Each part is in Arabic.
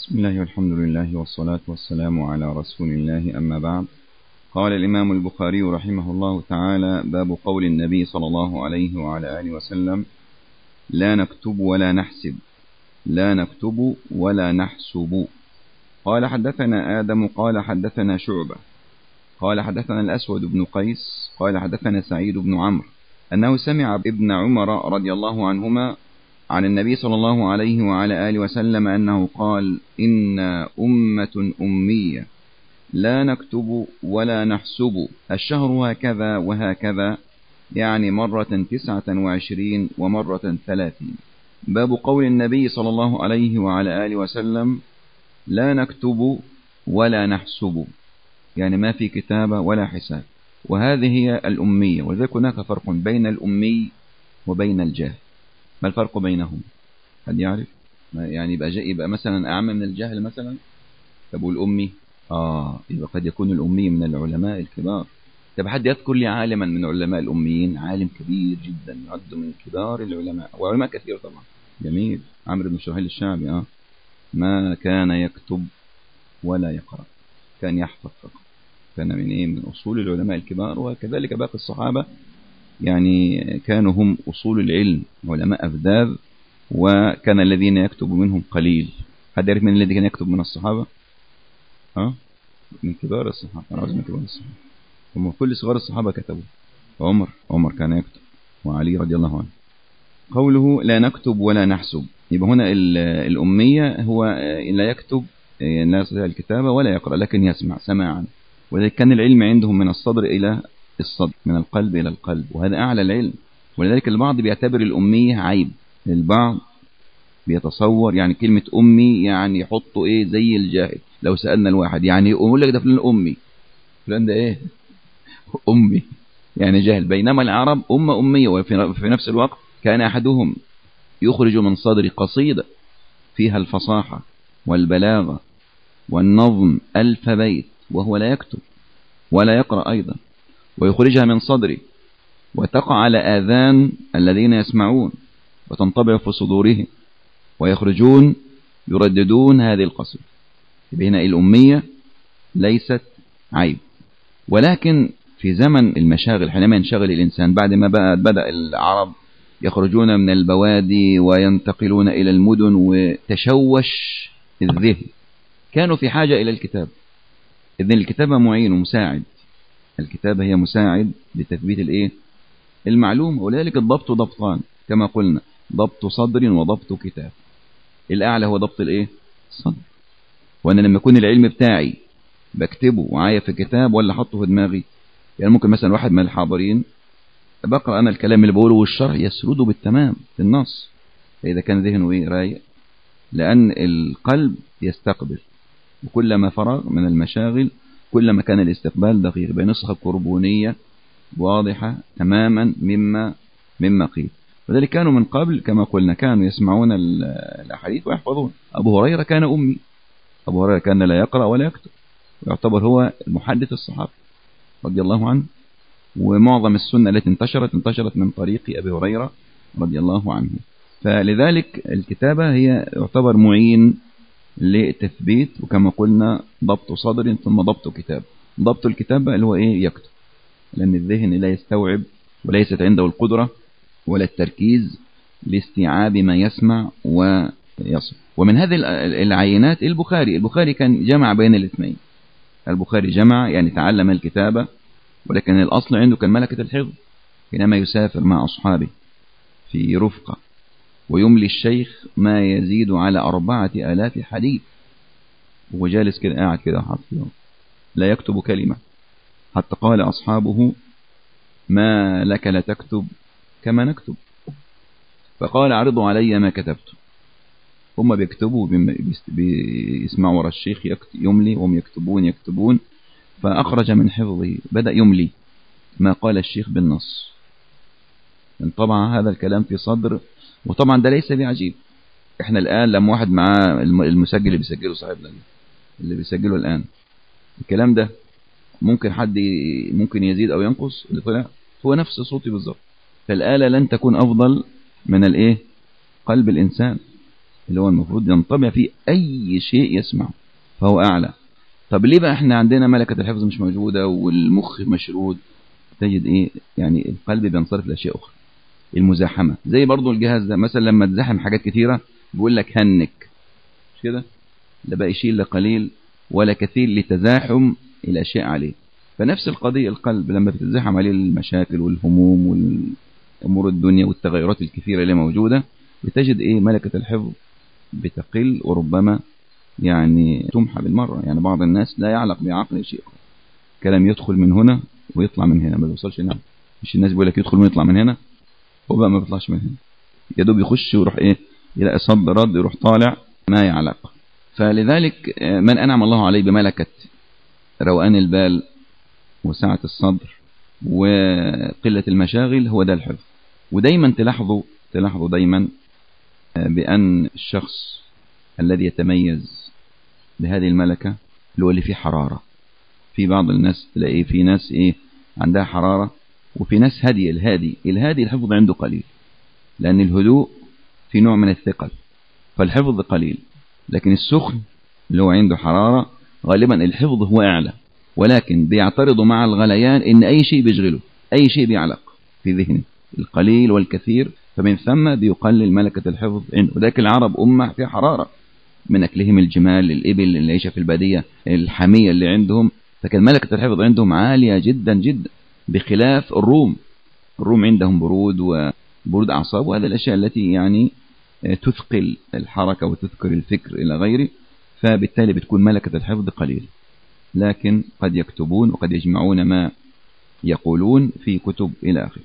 بسم الله والحمد لله والصلاة والسلام على رسول الله، أما بعد. قال الإمام البخاري رحمه الله تعالى: باب قول النبي صلى الله عليه وعلى آله وسلم: لا نكتب ولا نحسب، لا نكتب ولا نحسب. قال: حدثنا آدم قال حدثنا شعبة قال حدثنا الأسود بن قيس قال حدثنا سعيد بن عمرو أنه سمع ابن عمر رضي الله عنهما عن النبي صلى الله عليه وعلى آله وسلم أنه قال: إنا أمة أمية لا نكتب ولا نحسب، الشهر هكذا وهكذا، يعني مرة 29 ومرة 30. باب قول النبي صلى الله عليه وعلى آله وسلم: لا نكتب ولا نحسب، يعني ما في كتابة ولا حساب. وهذه هي الأمية، ولذلك هناك فرق بين الأمي وبين الجاهل. ما الفرق بينهم؟ حد يعرف؟ يعني يبقى مثلا أعم من الجهل مثلا. طب والأمي؟ يبقى قد يكون الأمي من العلماء الكبار. طب حد يذكر لي عالما من علماء الأميين، عالم كبير جدا يعد من كبار العلماء، وعلماء كثير طبعا. جميل. عمرو بن شهيل الشعبي. ما كان يكتب ولا يقرأ، كان يحفظ فقط. كان من أصول العلماء الكبار، وكذلك باقي الصحابة، يعني كانوا هم أصول العلم، علماء أفذاذ، وكان الذين يكتب منهم قليل. حد يعرف من الذي كان يكتب من الصحابة؟ من كبار الصحابة. أنا عاوز من كبار الصحابة، هم كل صغار الصحابة كتبوا. عمر كان يكتب، وعلي رضي الله عنه. قوله لا نكتب ولا نحسب، يبقى هنا الأمية هو لا يكتب، لا يستطيع الكتابة ولا يقرأ، لكن يسمع سماعا. ولذلك كان العلم عندهم من الصدر إلى الصدر، من القلب إلى القلب، وهذا أعلى العلم. ولذلك البعض بيعتبر الأمية عيب. البعض بيتصور يعني كلمة أمي يعني يحطوا زي الجاهل. لو سألنا الواحد يعني يقول لك ده فلان أمي، فلان ده أمي، يعني جاهل. بينما العرب أمية، وفي نفس الوقت كان أحدهم يخرج من صدر قصيدة فيها الفصاحة والبلاغة والنظم 1000 بيت وهو لا يكتب ولا يقرأ أيضا، ويخرجها من صدره وتقع على آذان الذين يسمعون وتنطبع في صدورهم، ويخرجون يرددون هذه القصيدة. هنا الأمية ليست عيب. ولكن في زمن المشاغل، حينما ينشغل الإنسان بعد ما بدأ العرب يخرجون من البوادي وينتقلون إلى المدن وتشوش الذهن، كانوا في حاجة إلى الكتاب. إذن الكتابة معين ومساعد. الكتابة هي مساعد لتثبيت المعلومة. ولذلك الضبط ضبطان كما قلنا: ضبط صدر وضبط كتاب. الأعلى هو ضبط الصدر. وأنا لما يكون العلم بتاعي بكتبه وعاية في كتاب ولا حطه في دماغي، يعني ممكن مثلا واحد من الحاضرين بقرأ أنا الكلام اللي بقوله والشرح يسرده بالتمام في النص، إذا كان ذهنه رايق، لأن القلب يستقبل. وكلما فرغ من المشاغل كلما كان الاستقبال دقيق، بنسخة كربونية واضحة تماما مما قيل. وذلك كانوا من قبل كما قلنا كانوا يسمعون الأحاديث ويحفظون. أبو هريرة كان أمي. أبو هريرة كان لا يقرأ ولا يكتب، ويعتبر هو محدث الصحابة رضي الله عنه. ومعظم السنة التي انتشرت من طريق أبي هريرة رضي الله عنه. فلذلك الكتابة هي يعتبر معين للتثبيت، وكما قلنا ضبط صدر ثم ضبط كتاب. ضبط الكتابة اللي هو يكتب، لأن الذهن لا يستوعب وليست عنده القدرة ولا التركيز لاستيعاب ما يسمع ويصل. ومن هذه العينات البخاري كان جمع بين الاثنين. البخاري جمع، يعني تعلم الكتابة، ولكن الأصل عنده كان ملكة الحفظ. حينما يسافر مع أصحابه في رفقة ويملي الشيخ ما يزيد على 4000 حديث، وهو جالس كده قاعد كده حافظ لا يكتب كلمة، حتى قال أصحابه: ما لك لا تكتب كما نكتب؟ فقال: عرضوا علي ما كتبت. هم بيكتبوا بيسمعوا ورا الشيخ يملي، وهم يكتبون. فأخرج من حفظه، بدأ يملي ما قال الشيخ بالنص. طبعا هذا الكلام في صدر، وطبعا ده ليس بعجيب. احنا الآن لما واحد معاه المسجل اللي بيسجله صاحبنا اللي بيسجله الآن، الكلام ده ممكن يزيد أو ينقص. اللي طلع هو نفس صوتي بالظبط. فالآلة لن تكون أفضل من قلب الإنسان. اللي هو المفروض ينطبع فيه أي شيء يسمعه فهو أعلى. طب ليه بقى احنا عندنا ملكة الحفظ مش موجودة والمخ مشرود؟ تجد ايه يعني القلب بينصرف لأشياء أخرى. المزاحمة زي برضو الجهاز ده مثلا لما تزاحم حاجات كثيرة بيقول لك هنك، مش كده؟ لا بقى يشيل لا قليل ولا كثير لتزاحم الأشياء عليه. فنفس القضية القلب لما بتزاحم عليه المشاكل والهموم والأمور الدنيا والتغيرات الكثيرة اللي موجودة بتجد ايه ملكة الحفظ بتقل وربما يعني تمحى بالمرة. يعني بعض الناس لا يعلق بعقل شيء، كلام يدخل من هنا ويطلع من هنا ما بيوصلش هنا. مش الناس بيقول لك يدخل ويطلع من هنا، هو بقى ما بيطلعش من هنا، يا دوب يخش ويروح ايه يلاقي صد رد يروح طالع ما يعلق. فلذلك من أنعم الله عليه بملكة روقان البال وسعة الصدر وقلة المشاغل هو ده الحفظ. ودايما تلاحظوا دايما بأن الشخص الذي يتميز بهذه الملكة اللي هو اللي فيه حرارة. في بعض الناس تلاقيه في ناس ايه عندها حرارة، وفي ناس هادي. الهادي الحفظ عنده قليل، لأن الهدوء في نوع من الثقل فالحفظ قليل. لكن السخن اللي هو عنده حرارة غالبا الحفظ هو أعلى، ولكن بيعترض مع الغليان إن أي شيء بيشغله، أي شيء بيعلق في ذهنه، القليل والكثير، فمن ثم بيقلل ملكة الحفظ عنده. ذاك العرب أمة في حرارة من أكلهم الجمال، الإبل اللي يعيش في البادية، الحمية اللي عندهم، فكان ملكة الحفظ عندهم عالية جدا جدا بخلاف الروم عندهم برود أعصاب، وهذه الأشياء التي يعني تثقل الحركة وتذكر الفكر إلى غيره، فبالتالي بتكون ملكة الحفظ قليل. لكن قد يكتبون وقد يجمعون ما يقولون في كتب إلى آخره.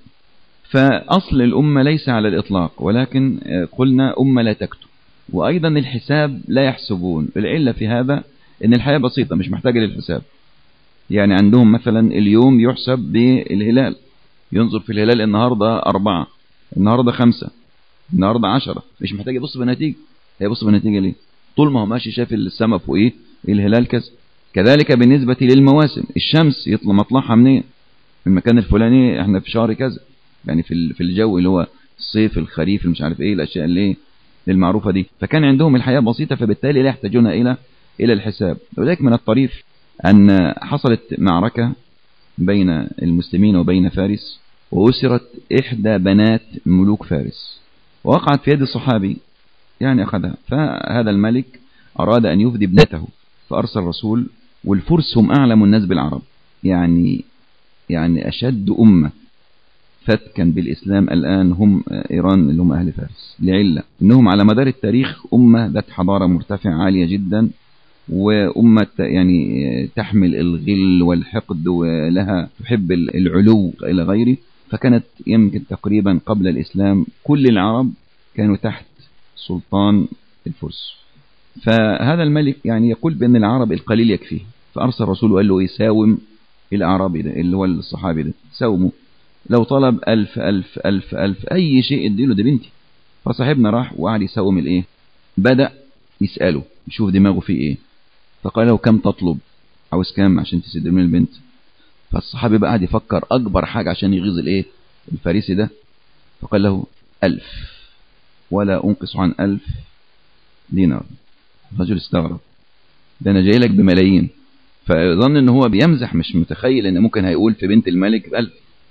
فأصل الأمة ليس على الإطلاق، ولكن قلنا أمة لا تكتب، وأيضا الحساب لا يحسبون. العلة في هذا أن الحياة بسيطة مش محتاجة للحساب. يعني عندهم مثلا اليوم يحسب بالهلال، ينظر في الهلال النهاردة 4، النهاردة 5، النهاردة 10، مش محتاج يبص بنتيجة. هيبص بنتيجة ليه؟ طول ما هو ماشي شاف السماء فوقيه الهلال كذا. كذلك بالنسبة للمواسم، الشمس يطلع مطلعها منين؟ في المكان الفلاني احنا في شهر كذا، يعني في الجو اللي هو الصيف الخريف مش عارف ايه الاشياء اللي المعروفة دي. فكان عندهم الحياة بسيطة، فبالتالي لا يحتاجون الى الحساب. وذلك من الطريف ان حصلت معركة بين المسلمين وبين فارس، وأسرت إحدى بنات ملوك فارس، ووقعت في يد الصحابي يعني أخذها. فهذا الملك أراد أن يفدي ابنته فأرسل رسول. والفرس هم أعلم الناس بالعرب، يعني أشد أمة فتكا بالإسلام الآن هم إيران اللي هم أهل فارس، لعلة إنهم على مدار التاريخ أمة ذات حضارة مرتفعة عالية جدا، وأمة يعني تحمل الغل والحقد ولها تحب العلو إلى غيره. فكانت يمكن تقريبا قبل الإسلام كل العرب كانوا تحت سلطان الفرس. فهذا الملك يعني يقول بأن العرب القليل يكفيه، فأرسل رسوله وقال له يساوم الأعرابي ده اللي هو الصحابي ده، ساومه لو طلب 1000 1000 1000 1000 أي شيء اديله، ده بنتي. فصاحبنا راح وقعد يساوم الإيه، بدأ يسأله يشوف دماغه فيه إيه. فقال له كم تطلب، عاوز كام عشان تسد من البنت؟ فالصحابي بقى قاعد يفكر أكبر حاجة عشان يغيظ الإيه الفارسي ده. فقال له 1000 ولا أنقص عن 1000 دينار. الرجل استغرب، ده أنا جاي لك بملايين. فظن إن هو بيمزح، مش متخيل إن ممكن هيقول في بنت الملك ب1000.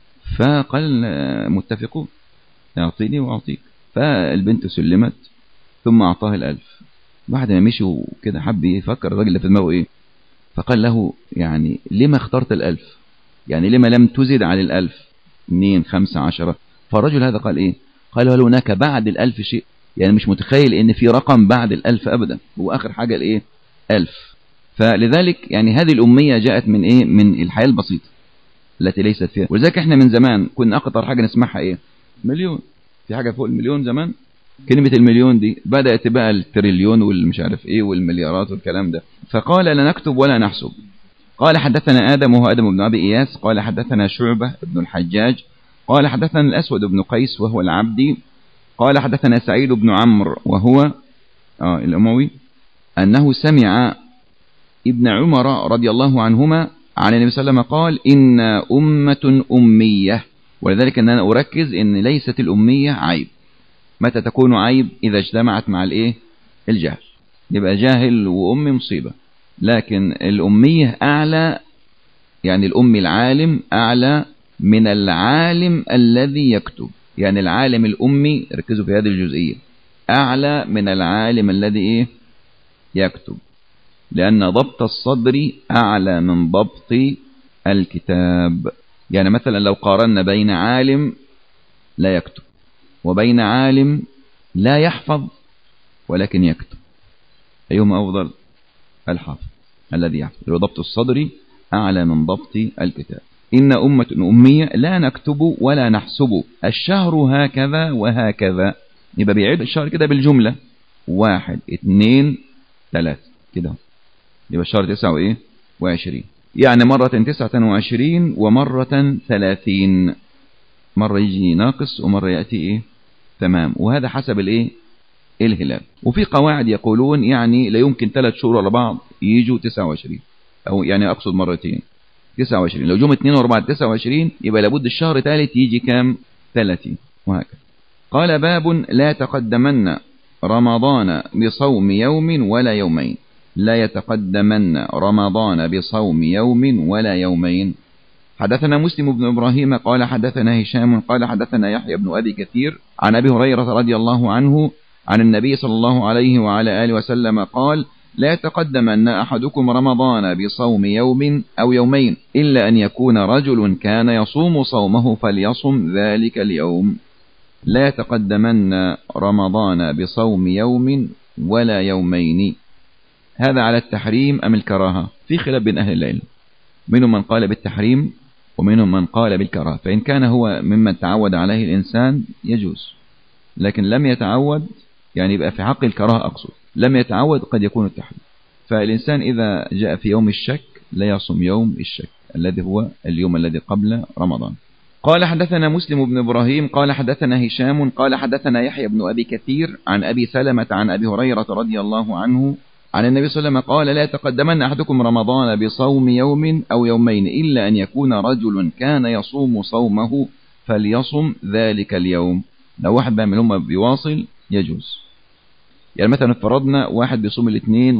فقال متفقون، أعطيني وأعطيك. فالبنت سلمت ثم أعطاه 1000. بعد ما مشي وكده حب يفكر الراجل اللي في دماغه إيه. فقال له يعني لما اخترت 1000؟ يعني لما لم تزد على 1000؟ 2 5 10؟ فالرجل هذا قال إيه؟ قال هل هناك بعد 1000 شيء؟ يعني مش متخيل إن في رقم بعد 1000 أبدا، هو آخر حاجة الإيه 1000. فلذلك يعني هذه الأمية جاءت من إيه؟ من الحياة البسيطة التي ليست فيها. ولذلك إحنا من زمان كنا أكتر حاجة نسمعها إيه؟ مليون. في حاجة فوق المليون زمان؟ كلمة المليون دي بدأت بقى التريليون والمش عارف إيه والمليارات والكلام ده. فقال لا نكتب ولا نحسب. قال حدثنا آدم وهو آدم بن أبي إياس قال حدثنا شعبة بن الحجاج قال حدثنا الأسود بن قيس وهو العبدي قال حدثنا سعيد بن عمرو وهو الأموي أنه سمع ابن عمر رضي الله عنهما عن النبي صلى الله عليه وسلم قال إن أمة أمية. ولذلك أن أنا أركز إن ليست الأمية عيب. متى تكون عيب؟ إذا اجتمعت مع الإيه الجهل، يبقى جاهل وأمي مصيبة. لكن الأمية أعلى، يعني الأمي العالم أعلى من العالم الذي يكتب. يعني العالم الأمي، ركزوا في هذه الجزئية، أعلى من العالم الذي يكتب، لأن ضبط الصدر أعلى من ضبط الكتاب. يعني مثلا لو قارنا بين عالم لا يكتب وبين عالم لا يحفظ ولكن يكتب، أيهما أفضل؟ الحافظ الذي يحفظ. ضبط الصدر أعلى من ضبط الكتاب. إن أمة أمية لا نكتب ولا نحسب، الشهر هكذا وهكذا. يبقى بيعيد الشهر كده بالجملة 1 2 3 كده، يبقى الشهر 29، يعني مرة 29 ومرة 30، مرة يجي ناقص ومرة يأتي تمام. وهذا حسب الهلال. وفي قواعد يقولون يعني لا يمكن 3 شهور على بعض يجوا 29، أو يعني أقصد مرتين 29. لو جم 2 ورا بعض 29 يبقى لابد الشهر ثالث يجي كام؟ 30، وهكذا. قال باب لا تقدمن رمضان بصوم يوم ولا يومين. لا يتقدمن رمضان بصوم يوم ولا يومين. حدثنا مسلم بن إبراهيم قال حدثنا هشام قال حدثنا يحيى بن أبي كثير عن أبي هريرة رضي الله عنه عن النبي صلى الله عليه وعلى آله وسلم قال: لا يتقدمن أحدكم رمضان بصوم يوم أو يومين إلا أن يكون رجل كان يصوم صومه فليصم ذلك اليوم. لا يتقدمن رمضان بصوم يوم ولا يومين. هذا على التحريم أم الكراهة؟ في خلاف بين أهل العلم، منهم من قال بالتحريم ومنهم من قال بالكراهة. فإن كان هو ممن تعود عليه الإنسان يجوز، لكن لم يتعود يعني يبقى في حق الكراهة أقصد، لم يتعود قد يكون التحريم. فالإنسان إذا جاء في يوم الشك لا يصوم يوم الشك الذي هو اليوم الذي قبل رمضان. قال حدثنا مسلم بن إبراهيم قال حدثنا هشام قال حدثنا يحيى بن أبي كثير عن أبي سلمة عن أبي هريرة رضي الله عنه عن النبي صلى الله عليه وسلم قال: لا يتقدمن أحدكم رمضان بصوم يوم أو يومين إلا أن يكون رجل كان يصوم صومه فليصم ذلك اليوم. لو واحد بقى من هم بيواصل يجوز. يعني مثلا فرضنا واحد بيصوم الاثنين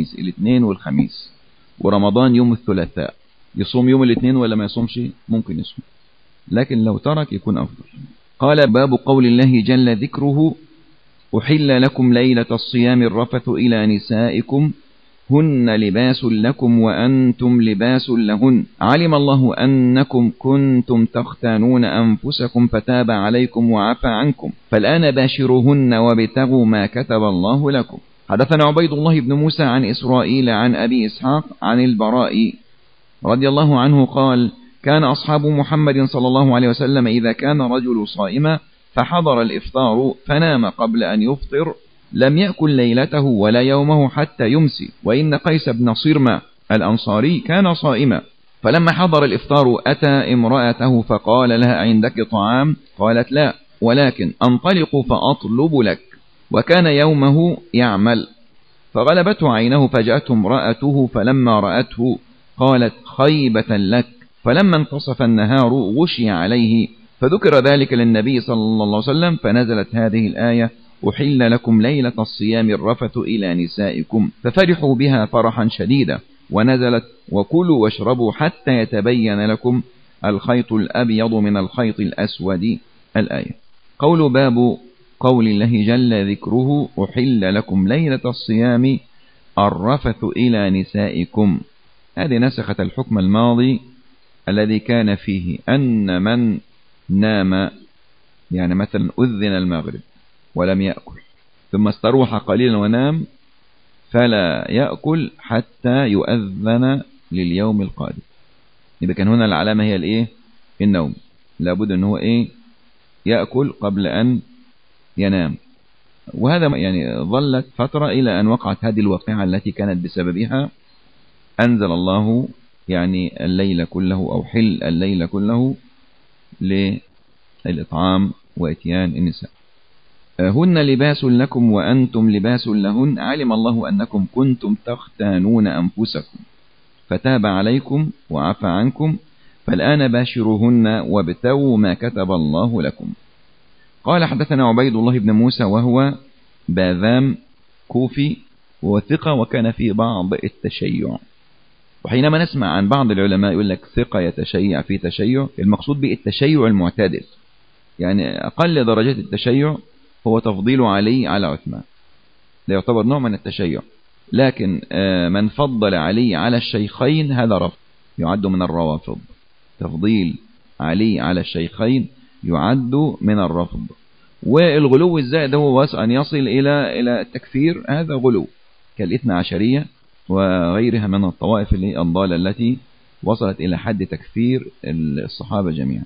والخميس ورمضان يوم الثلاثاء، يصوم يوم الاثنين ولا ما يصومش؟ ممكن يصوم، لكن لو ترك يكون أفضل. قال: باب قول الله جل ذكره: أحل لكم ليلة الصيام الرفث إلى نسائكم هن لباس لكم وأنتم لباس لهن علم الله أنكم كنتم تختانون أنفسكم فتاب عليكم وعفى عنكم فالآن باشروهن وابتغوا ما كتب الله لكم. حدثنا عبيد الله بن موسى عن إسرائيل عن أبي إسحاق عن البراء رضي الله عنه قال: كان أصحاب محمد صلى الله عليه وسلم إذا كان رجل صائما فحضر الإفطار فنام قبل أن يفطر لم يأكل ليلته ولا يومه حتى يمسي. وإن قيس بن صرمة الأنصاري كان صائما، فلما حضر الإفطار أتى امرأته فقال لها: عندك طعام؟ قالت: لا، ولكن أنطلق فأطلب لك. وكان يومه يعمل، فغلبته عينه فجاءته امرأته فلما رأته قالت: خيبة لك. فلما انتصف النهار غشي عليه فذكر ذلك للنبي صلى الله عليه وسلم فنزلت هذه الآية: أحل لكم ليلة الصيام الرفث إلى نسائكم، ففرحوا بها فرحا شديدا. ونزلت: وكلوا واشربوا حتى يتبين لكم الخيط الأبيض من الخيط الأسود، الآية. قول باب قول الله جل ذكره: أحل لكم ليلة الصيام الرفث إلى نسائكم. هذه نسخت الحكم الماضي الذي كان فيه أن من نام، يعني مثلا أذن المغرب ولم يأكل ثم استروح قليلا ونام فلا يأكل حتى يؤذن لليوم القادم. إذا كان هنا العلامة هي النوم، لابد أنه يأكل قبل أن ينام. وهذا يعني ظلت فترة إلى أن وقعت هذه الواقعة التي كانت بسببها أنزل الله يعني الليل كله أو حل الليل كله للإطعام وإتيان النساء. هن لباس لكم وأنتم لباس لهن علم الله أنكم كنتم تختانون أنفسكم فتاب عليكم وعفى عنكم فالآن باشروهن وابتغوا ما كتب الله لكم. قال حدثنا عبيد الله بن موسى وهو باذام كوفي وثقة وكان فيه بعض التشيع. وحينما نسمع عن بعض العلماء يقول لك ثقة يتشيع في تشيع، المقصود بالتشيع المعتدل، يعني أقل درجات التشيع هو تفضيل علي على عثمان، لا يعتبر نوع من التشيع. لكن من فضل علي على الشيخين هذا رفض، يعد من الروافض. تفضيل علي على الشيخين يعد من الرفض. والغلو الزائد هو أن يصل إلى التكفير، هذا غلو كالاثنى عشرية وغيرها من الطوائف الضالة التي وصلت إلى حد تكفير الصحابة جميعا.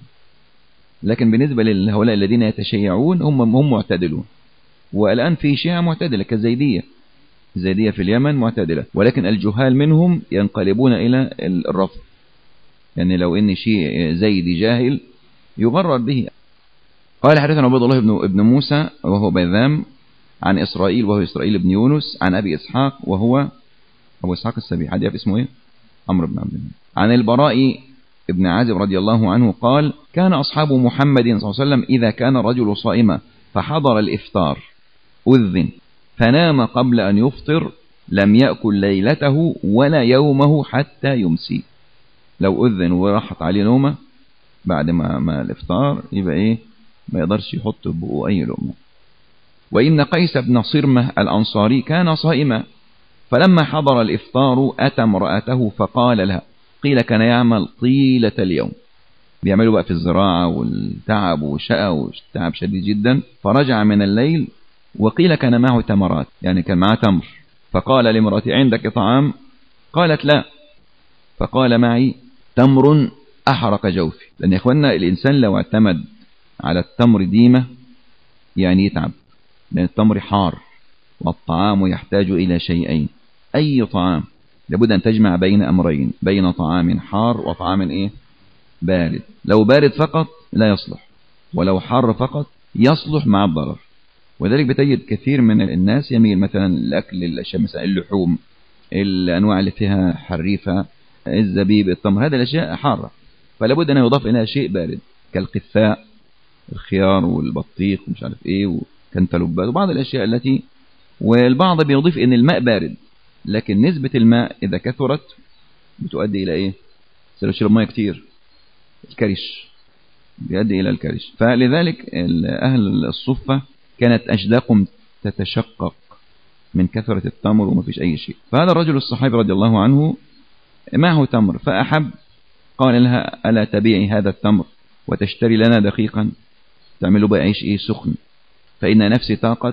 لكن بالنسبة لهؤلاء الذين يتشيعون هم معتدلون. والآن في شيعة معتدلة كالزيدية، الزيدية في اليمن معتدلة، ولكن الجهال منهم ينقلبون إلى الرفض. يعني لو إن شيء زيدي جاهل يغرر به. قال حدثنا عبد الله بن موسى وهو بيذام عن إسرائيل وهو إسرائيل بن يونس عن أبي إسحاق وهو أبو إسحاق السبيعي، حد يعرف اسمه إيه؟ عمرو بن عبد الله. عن البراء ابن عازب رضي الله عنه قال: كان أصحاب محمد صلى الله عليه وسلم إذا كان الرجل صائما فحضر الإفطار أذن فنام قبل أن يفطر لم يأكل ليلته ولا يومه حتى يمسي. لو أذن وراحت عليه نومة بعد ما الإفطار يبقى إيه؟ ما يقدرش يحط بقه أي لقمة. وإن قيس بن صرمة الأنصاري كان صائما فلما حضر الإفطار أتى امرأته فقال لها، قيل كان يعمل طيلة اليوم، بيعملوا بقى في الزراعة والتعب والشقى والتعب شديد جدا، فرجع من الليل وقيل كان معه تمرات، يعني كان معه تمر، فقال لامرأتي عندك طعام؟ قالت لا، فقال معي تمر أحرق جوفي. لأن يا إخواننا الإنسان لو اعتمد على التمر ديمة يعني يتعب، لأن التمر حار والطعام يحتاج إلى شيئين. أي طعام لابد أن تجمع بين أمرين، بين طعام حار وطعام إيه؟ بارد. لو بارد فقط لا يصلح، ولو حار فقط يصلح مع الضرر. وذلك بتجد كثير من الناس يميل مثلا الأكل الأشياء مثلا اللحوم، الأنواع اللي فيها حريفة، الزبيب، التمر، هذه الأشياء حارة، فلابد أن يضاف إليها شيء بارد كالقثاء، الخيار والبطيخ ومش عارف إيه وكنتالوبات وبعض الأشياء التي. والبعض بيضيف إن الماء بارد، لكن نسبة الماء إذا كثرت بتؤدي إلى إيه؟ سيشرب ماء كتير، الكرش، بيؤدي إلى الكرش. فلذلك أهل الصفة كانت أجداقهم تتشقق من كثرة التمر وما فيش أي شيء. فهذا الرجل الصحابي رضي الله عنه معه تمر فأحب، قال لها ألا تبيعي هذا التمر وتشتري لنا دقيقا، تعملوا بقى عيش إيه سخن، فإن نفسي طاقت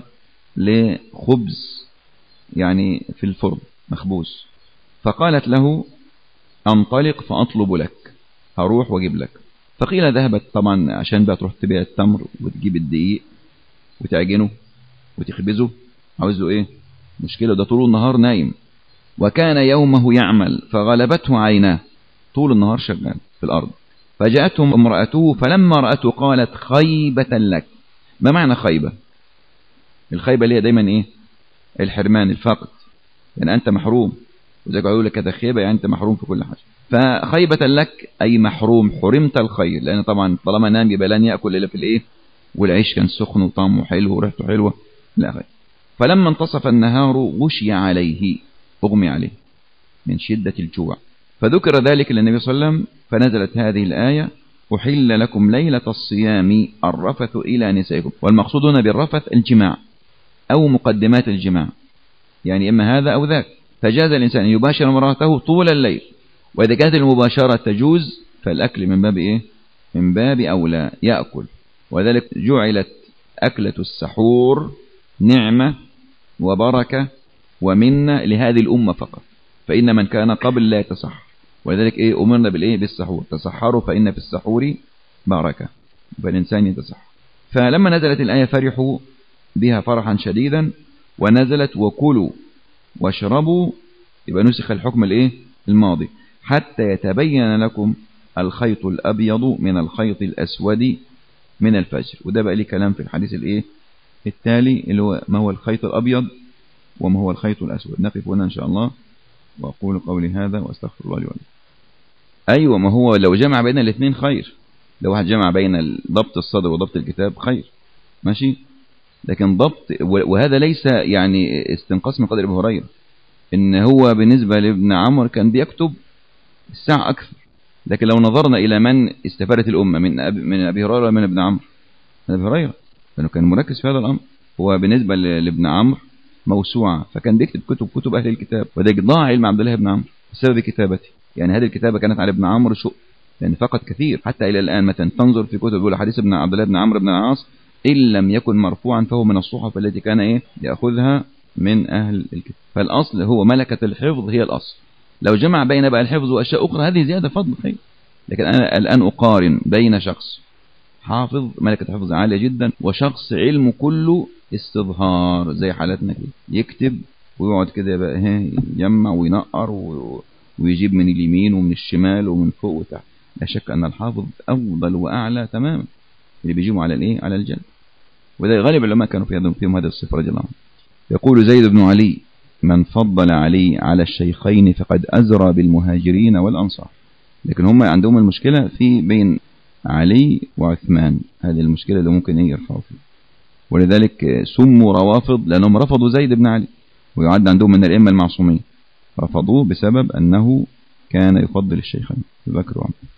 لخبز يعني في الفرن مخبوز. فقالت له أنطلق فأطلب لك، هروح وأجيب لك. فقيل ذهبت طبعا عشان بقى تروح تبيع التمر وتجيب الدقيق وتعجنه وتخبزه، عاوز له إيه؟ مشكلة، ده طول النهار نايم، وكان يومه يعمل فغلبته عيناه، طول النهار شغال في الأرض. فجاءتهم امرأته فلما رأته قالت خيبة لك. ما معنى خيبة؟ الخيبة اللي هي دايما إيه؟ الحرمان، الفقد، يعني أنت محروم، وزي قالوا لك هذا خيبة يعني أنت محروم في كل حاجة. فخيبة لك أي محروم، حرمت الخير، لأن طبعا طالما نام يبقى لن يأكل إلا في الإيه؟ والعيش كان سخن وطعمه حلو وريحته حلوة، لا خير. فلما انتصف النهار غشي عليه، أغمي عليه من شدة الجوع، فذكر ذلك للنبي صلى الله عليه وسلم فنزلت هذه الآية أحل لكم ليلة الصيام الرفث إلى نسائكم. والمقصود هنا بالرفث الجماع أو مقدمات الجماع، يعني إما هذا أو ذاك. فجاز الإنسان أن يباشر امرأته طول الليل، وإذا كانت المباشرة تجوز فالأكل من باب إيه؟ من باب أولى يأكل. وذلك جعلت أكلة السحور نعمة وبركة ومنة لهذه الأمة فقط، فإن من كان قبل لا يتسحر، ولذلك إيه أمرنا بالإيه؟ بالسحور، تسحروا فإن في السحور بركة، فالإنسان يتسحر. فلما نزلت الآية فرحوا بها فرحا شديدا، ونزلت وكلوا واشربوا، يبقى نسخ الحكم الإيه؟ الماضي، حتى يتبين لكم الخيط الأبيض من الخيط الأسود من الفجر. وده بقى لي كلام في الحديث الإيه؟ التالي اللي هو ما هو الخيط الأبيض وما هو الخيط الأسود. نقف هنا إن شاء الله، وأقول قولي هذا وأستغفر الله لي ولكم. أيوة، ما هو لو جمع بين الاثنين خير، لو واحد جمع بين ضبط الصدر وضبط الكتاب خير، ماشي. لكن ضبط، وهذا ليس يعني استنقاص من قدر ابي هريره، ان هو بالنسبه لابن عمرو كان بيكتب الساعه اكثر. لكن لو نظرنا الى من استفادت الامه من ابي هريره ولا من ابن عمرو؟ من ابي هريره، لانه كان مركز في هذا الامر. هو بالنسبه لابن عمرو موسوعه، فكان بيكتب كتب اهل الكتاب، وده ضاع علم عبد الله بن عمرو بسبب كتابته. يعني هذه الكتابه كانت على ابن عمرو شؤم، لان فقط كثير حتى الى الان مثلا تنظر في كتب يقول حديث ابن عبد الله بن عمرو بن العاص ان لم يكن مرفوعا فهو من الصحف التي كان ياخذها من اهل الكتاب. فالاصل هو ملكه الحفظ هي الاصل. لو جمع بين بقى الحفظ واشياء اخرى هذه زياده فضل خير. لكن انا الان اقارن بين شخص حافظ ملكه حفظ عاليه جدا وشخص علمه كله استظهار زي حالتنا كده، يكتب ويقعد كده بقى يجمع وينقر ويجيب من اليمين ومن الشمال ومن فوق وتحت. لا شك ان الحافظ افضل واعلى تماما اللي بيجيبوا على على الجد. وده غالب العلماء كانوا فيهم هذا الصفه رضي الله عنه. يقول زيد بن علي: من فضل علي على الشيخين فقد أزرى بالمهاجرين والأنصار. لكن هم عندهم المشكلة في بين علي وعثمان، هذه المشكلة اللي ممكن يرفعوا فيه، ولذلك سموا روافض لأنهم رفضوا زيد بن علي، ويعد عندهم من الأئمة المعصومين، رفضوه بسبب أنه كان يفضل الشيخين أبي بكر وعمر.